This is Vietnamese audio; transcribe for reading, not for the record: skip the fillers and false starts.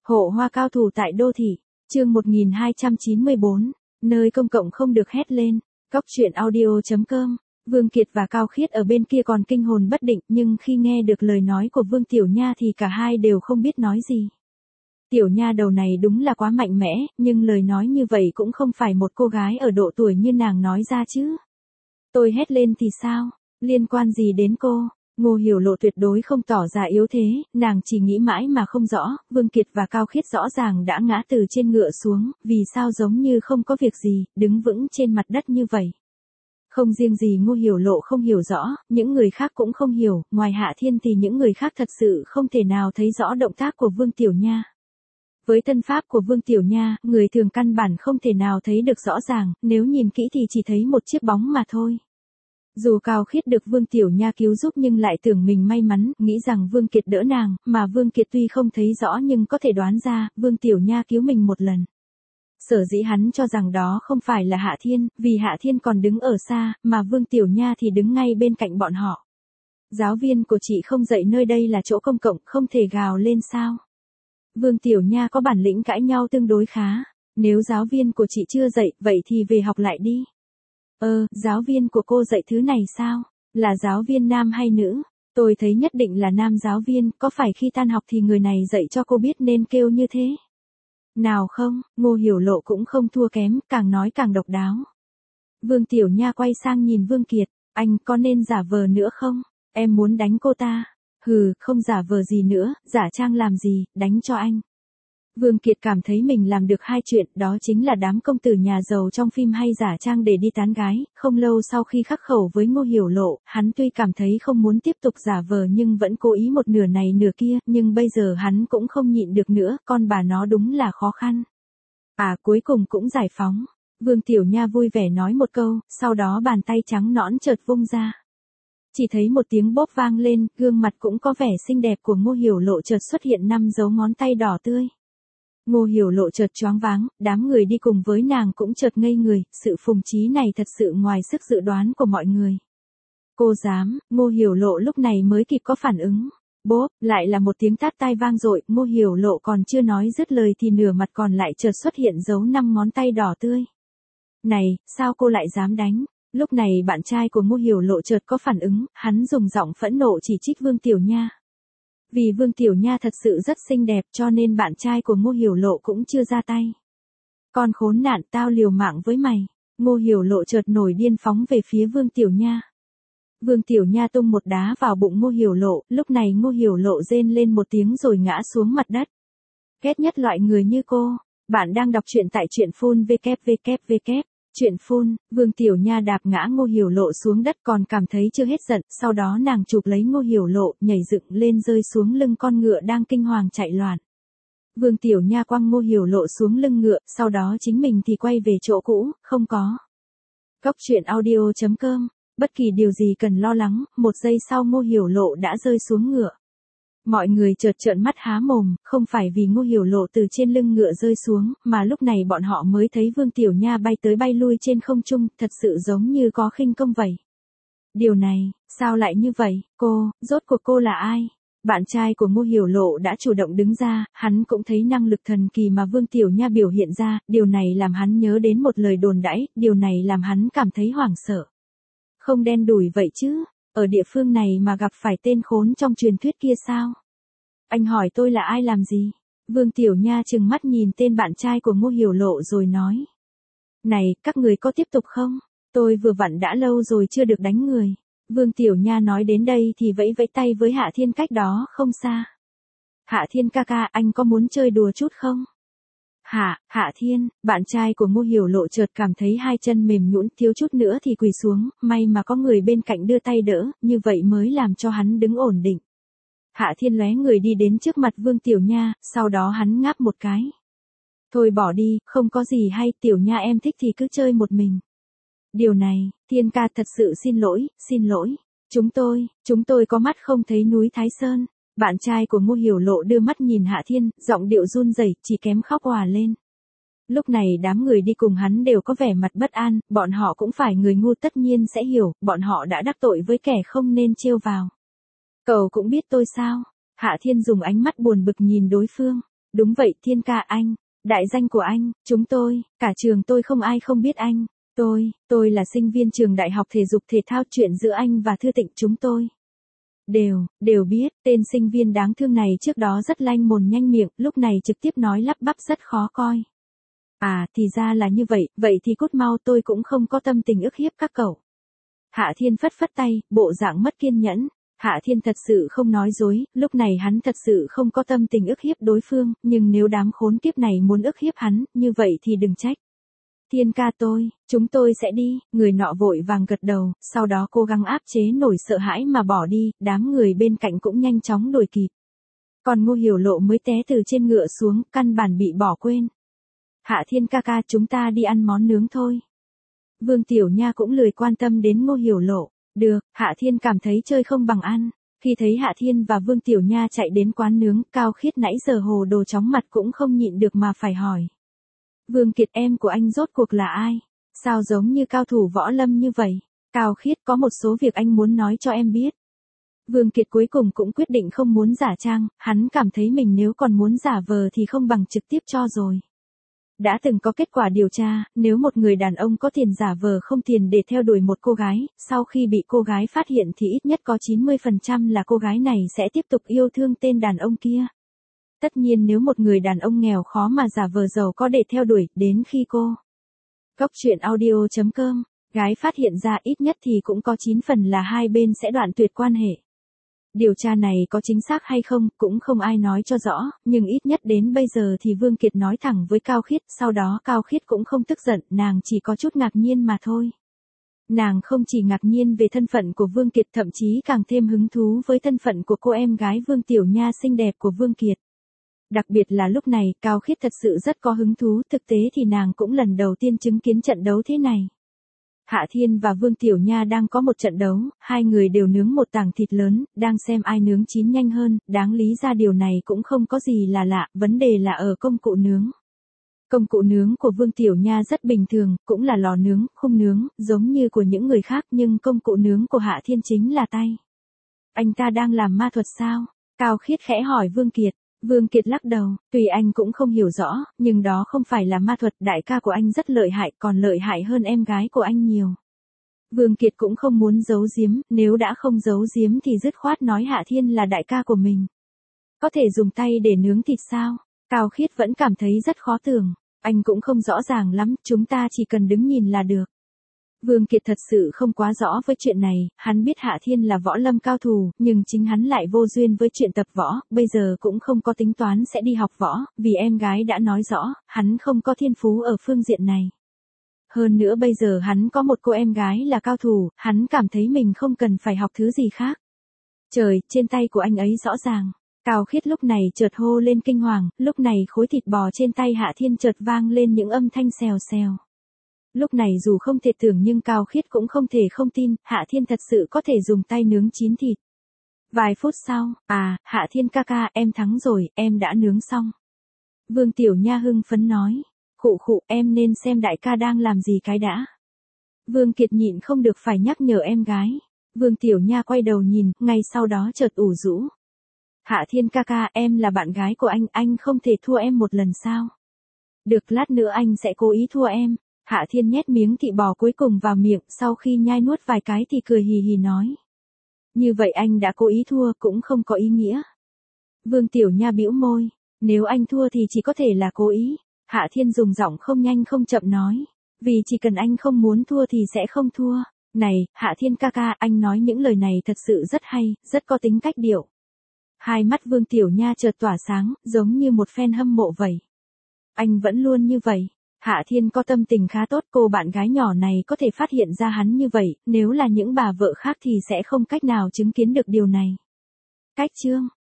Hộ hoa cao thủ tại đô thị, chương 1294, nơi công cộng không được hét lên, Cóc truyện audio.com. Vương Kiệt và Cao Khiết ở bên kia còn kinh hồn bất định, nhưng khi nghe được lời nói của Vương Tiểu Nha thì cả hai đều không biết nói gì. Tiểu Nha đầu này đúng là quá mạnh mẽ, nhưng lời nói như vậy cũng không phải một cô gái ở độ tuổi như nàng nói ra chứ. Tôi hét lên thì sao, liên quan gì đến cô? Ngô Hiểu Lộ tuyệt đối không tỏ ra yếu thế, nàng chỉ nghĩ mãi mà không rõ, Vương Kiệt và Cao Khiết rõ ràng đã ngã từ trên ngựa xuống, vì sao giống như không có việc gì, đứng vững trên mặt đất như vậy. Không riêng gì Ngô Hiểu Lộ không hiểu rõ, những người khác cũng không hiểu, ngoài Hạ Thiên thì những người khác thật sự không thể nào thấy rõ động tác của Vương Tiểu Nha. Với thân pháp của Vương Tiểu Nha, người thường căn bản không thể nào thấy được rõ ràng, nếu nhìn kỹ thì chỉ thấy một chiếc bóng mà thôi. Dù Cao Khiết được Vương Tiểu Nha cứu giúp nhưng lại tưởng mình may mắn, nghĩ rằng Vương Kiệt đỡ nàng, mà Vương Kiệt tuy không thấy rõ nhưng có thể đoán ra, Vương Tiểu Nha cứu mình một lần. Sở dĩ hắn cho rằng đó không phải là Hạ Thiên, vì Hạ Thiên còn đứng ở xa, mà Vương Tiểu Nha thì đứng ngay bên cạnh bọn họ. Giáo viên của chị không dạy nơi đây là chỗ công cộng, không thể gào lên sao? Vương Tiểu Nha có bản lĩnh cãi nhau tương đối khá. Nếu giáo viên của chị chưa dạy, vậy thì về học lại đi. Giáo viên của cô dạy thứ này sao? Là giáo viên nam hay nữ? Tôi thấy nhất định là nam giáo viên, có phải khi tan học thì người này dạy cho cô biết nên kêu như thế? Nào không, Ngô Hiểu Lộ cũng không thua kém, càng nói càng độc đáo. Vương Tiểu Nha quay sang nhìn Vương Kiệt, anh có nên giả vờ nữa không? Em muốn đánh cô ta. Hừ, không giả vờ gì nữa, giả trang làm gì, đánh cho anh. Vương Kiệt cảm thấy mình làm được hai chuyện, đó chính là đám công tử nhà giàu trong phim hay giả trang để đi tán gái. Không lâu sau khi khắc khẩu với Ngô Hiểu Lộ, hắn tuy cảm thấy không muốn tiếp tục giả vờ nhưng vẫn cố ý một nửa này nửa kia, nhưng bây giờ hắn cũng không nhịn được nữa, con bà nó đúng là khó khăn. Cuối cùng cũng giải phóng. Vương Tiểu Nha vui vẻ nói một câu, sau đó bàn tay trắng nõn chợt vung ra. Chỉ thấy một tiếng bốp vang lên, gương mặt cũng có vẻ xinh đẹp của Ngô Hiểu Lộ chợt xuất hiện 5 dấu ngón tay đỏ tươi. Ngô Hiểu Lộ chợt choáng váng, đám người đi cùng với nàng cũng chợt ngây người, sự phùng trí này thật sự ngoài sức dự đoán của mọi người. Cô dám, Ngô Hiểu Lộ lúc này mới kịp có phản ứng. Bốp, lại là một tiếng tát tai vang dội, Ngô Hiểu Lộ còn chưa nói dứt lời thì nửa mặt còn lại chợt xuất hiện dấu 5 ngón tay đỏ tươi. Này, sao cô lại dám đánh? Lúc này bạn trai của Ngô Hiểu Lộ chợt có phản ứng, hắn dùng giọng phẫn nộ chỉ trích Vương Tiểu Nha. Vì Vương Tiểu Nha thật sự rất xinh đẹp cho nên bạn trai của Ngô Hiểu Lộ cũng chưa ra tay. Con khốn nạn, tao liều mạng với mày. Ngô Hiểu Lộ chợt nổi điên phóng về phía Vương Tiểu Nha. Vương Tiểu Nha tung một đá vào bụng Ngô Hiểu Lộ, lúc này Ngô Hiểu Lộ rên lên một tiếng rồi ngã xuống mặt đất. Ghét nhất loại người như cô. Bạn đang đọc truyện tại truyện phun www. Chuyện phun, Vương Tiểu Nha đạp ngã Ngô Hiểu Lộ xuống đất còn cảm thấy chưa hết giận, sau đó nàng chụp lấy Ngô Hiểu Lộ, nhảy dựng lên rơi xuống lưng con ngựa đang kinh hoàng chạy loạn. Vương Tiểu Nha quăng Ngô Hiểu Lộ xuống lưng ngựa, sau đó chính mình thì quay về chỗ cũ, không có. Cóc truyện audio.com, bất kỳ điều gì cần lo lắng, một giây sau Ngô Hiểu Lộ đã rơi xuống ngựa. Mọi người chợt trợn mắt há mồm, không phải vì Ngô Hiểu Lộ từ trên lưng ngựa rơi xuống, mà lúc này bọn họ mới thấy Vương Tiểu Nha bay tới bay lui trên không trung, thật sự giống như có khinh công vậy. Điều này, sao lại như vậy, rốt cuộc cô là ai? Bạn trai của Ngô Hiểu Lộ đã chủ động đứng ra, hắn cũng thấy năng lực thần kỳ mà Vương Tiểu Nha biểu hiện ra, điều này làm hắn nhớ đến một lời đồn đãi, điều này làm hắn cảm thấy hoảng sợ. Không đen đủi vậy chứ? Ở địa phương này mà gặp phải tên khốn trong truyền thuyết kia sao? Anh hỏi tôi là ai làm gì? Vương Tiểu Nha trừng mắt nhìn tên bạn trai của Ngô Hiểu Lộ rồi nói. Này, các người có tiếp tục không? Tôi vừa vặn đã lâu rồi chưa được đánh người. Vương Tiểu Nha nói đến đây thì vẫy vẫy tay với Hạ Thiên cách đó không xa. Hạ Thiên ca ca, anh có muốn chơi đùa chút không? Hạ Thiên, bạn trai của Ngô Hiểu Lộ chợt cảm thấy hai chân mềm nhũn, thiếu chút nữa thì quỳ xuống, may mà có người bên cạnh đưa tay đỡ, như vậy mới làm cho hắn đứng ổn định. Hạ Thiên lóe người đi đến trước mặt Vương Tiểu Nha, sau đó hắn ngáp một cái. Thôi bỏ đi, không có gì hay, Tiểu Nha em thích thì cứ chơi một mình. Điều này, Thiên ca thật sự xin lỗi. Chúng tôi có mắt không thấy núi Thái Sơn. Bạn trai của Ngô Hiểu Lộ đưa mắt nhìn Hạ Thiên, giọng điệu run rẩy, chỉ kém khóc òa lên. Lúc này đám người đi cùng hắn đều có vẻ mặt bất an, bọn họ cũng phải người ngu tất nhiên sẽ hiểu, bọn họ đã đắc tội với kẻ không nên trêu vào. Cậu cũng biết tôi sao? Hạ Thiên dùng ánh mắt buồn bực nhìn đối phương. Đúng vậy Thiên ca anh, đại danh của anh, chúng tôi, cả trường tôi không ai không biết anh. Tôi là sinh viên trường đại học thể dục thể thao, chuyện giữa anh và Thư Tịnh chúng tôi đều biết. Tên sinh viên đáng thương này trước đó rất lanh mồm nhanh miệng, lúc này trực tiếp nói lắp bắp rất khó coi. À, thì ra là như vậy, vậy thì cút mau, tôi cũng không có tâm tình ức hiếp các cậu. Hạ Thiên phất phất tay, bộ dạng mất kiên nhẫn. Hạ Thiên thật sự không nói dối, lúc này hắn thật sự không có tâm tình ức hiếp đối phương, nhưng nếu đám khốn kiếp này muốn ức hiếp hắn, như vậy thì đừng trách. Thiên ca chúng tôi sẽ đi, người nọ vội vàng gật đầu, sau đó cố gắng áp chế nổi sợ hãi mà bỏ đi, đám người bên cạnh cũng nhanh chóng đuổi kịp. Còn Ngô Hiểu Lộ mới té từ trên ngựa xuống, căn bản bị bỏ quên. Hạ Thiên ca ca, chúng ta đi ăn món nướng thôi. Vương Tiểu Nha cũng lười quan tâm đến Ngô Hiểu Lộ. Được, Hạ Thiên cảm thấy chơi không bằng ăn. Khi thấy Hạ Thiên và Vương Tiểu Nha chạy đến quán nướng, Cao Khiết nãy giờ hồ đồ chóng mặt cũng không nhịn được mà phải hỏi. Vương Kiệt, em của anh rốt cuộc là ai? Sao giống như cao thủ võ lâm như vậy? Cao Khiết, có một số việc anh muốn nói cho em biết. Vương Kiệt cuối cùng cũng quyết định không muốn giả trang, hắn cảm thấy mình nếu còn muốn giả vờ thì không bằng trực tiếp cho rồi. Đã từng có kết quả điều tra, nếu một người đàn ông có tiền giả vờ không tiền để theo đuổi một cô gái, sau khi bị cô gái phát hiện thì ít nhất có 90% là cô gái này sẽ tiếp tục yêu thương tên đàn ông kia. Tất nhiên nếu một người đàn ông nghèo khó mà giả vờ giàu có để theo đuổi, đến khi cô Cốc truyện audio.com, gái phát hiện ra ít nhất thì cũng có 9 phần là hai bên sẽ đoạn tuyệt quan hệ. Điều tra này có chính xác hay không, cũng không ai nói cho rõ, nhưng ít nhất đến bây giờ thì Vương Kiệt nói thẳng với Cao Khiết, sau đó Cao Khiết cũng không tức giận, nàng chỉ có chút ngạc nhiên mà thôi. Nàng không chỉ ngạc nhiên về thân phận của Vương Kiệt, thậm chí càng thêm hứng thú với thân phận của cô em gái Vương Tiểu Nha xinh đẹp của Vương Kiệt. Đặc biệt là lúc này, Cao Khiết thật sự rất có hứng thú, thực tế thì nàng cũng lần đầu tiên chứng kiến trận đấu thế này. Hạ Thiên và Vương Tiểu Nha đang có một trận đấu, hai người đều nướng một tảng thịt lớn, đang xem ai nướng chín nhanh hơn, đáng lý ra điều này cũng không có gì là lạ, vấn đề là ở công cụ nướng. Công cụ nướng của Vương Tiểu Nha rất bình thường, cũng là lò nướng, khung nướng, giống như của những người khác, nhưng công cụ nướng của Hạ Thiên chính là tay. Anh ta đang làm ma thuật sao? Cao Khiết khẽ hỏi Vương Kiệt. Vương Kiệt lắc đầu, tuy anh cũng không hiểu rõ, nhưng đó không phải là ma thuật, đại ca của anh rất lợi hại, còn lợi hại hơn em gái của anh nhiều. Vương Kiệt cũng không muốn giấu giếm, nếu đã không giấu giếm thì dứt khoát nói Hạ Thiên là đại ca của mình. Có thể dùng tay để nướng thịt sao? Cao Khiết vẫn cảm thấy rất khó tưởng, anh cũng không rõ ràng lắm, chúng ta chỉ cần đứng nhìn là được. Vương Kiệt thật sự không quá rõ với chuyện này, hắn biết Hạ Thiên là võ lâm cao thủ, nhưng chính hắn lại vô duyên với chuyện tập võ, bây giờ cũng không có tính toán sẽ đi học võ, vì em gái đã nói rõ, hắn không có thiên phú ở phương diện này. Hơn nữa bây giờ hắn có một cô em gái là cao thủ, hắn cảm thấy mình không cần phải học thứ gì khác. Trời, trên tay của anh ấy rõ ràng. Cao Khiết lúc này chợt hô lên kinh hoàng, lúc này khối thịt bò trên tay Hạ Thiên chợt vang lên những âm thanh xèo xèo. Lúc này dù không thể tưởng nhưng Cao Khiết cũng không thể không tin, Hạ Thiên thật sự có thể dùng tay nướng chín thịt. Vài phút sau, Hạ Thiên ca ca, em thắng rồi, em đã nướng xong. Vương Tiểu Nha hưng phấn nói, khụ, em nên xem đại ca đang làm gì cái đã. Vương Kiệt nhịn không được phải nhắc nhở em gái. Vương Tiểu Nha quay đầu nhìn, ngay sau đó chợt ủ rũ. Hạ Thiên ca ca, em là bạn gái của anh không thể thua em một lần sao? Được, lát nữa anh sẽ cố ý thua em. Hạ Thiên nhét miếng thịt bò cuối cùng vào miệng, sau khi nhai nuốt vài cái thì cười hì hì nói. Như vậy anh đã cố ý thua, cũng không có ý nghĩa. Vương Tiểu Nha bĩu môi, nếu anh thua thì chỉ có thể là cố ý. Hạ Thiên dùng giọng không nhanh không chậm nói, vì chỉ cần anh không muốn thua thì sẽ không thua. Này, Hạ Thiên ca ca, anh nói những lời này thật sự rất hay, rất có tính cách điệu. Hai mắt Vương Tiểu Nha chợt tỏa sáng, giống như một fan hâm mộ vậy. Anh vẫn luôn như vậy. Hạ Thiên có tâm tình khá tốt, cô bạn gái nhỏ này có thể phát hiện ra hắn như vậy, nếu là những bà vợ khác thì sẽ không cách nào chứng kiến được điều này. Cách chương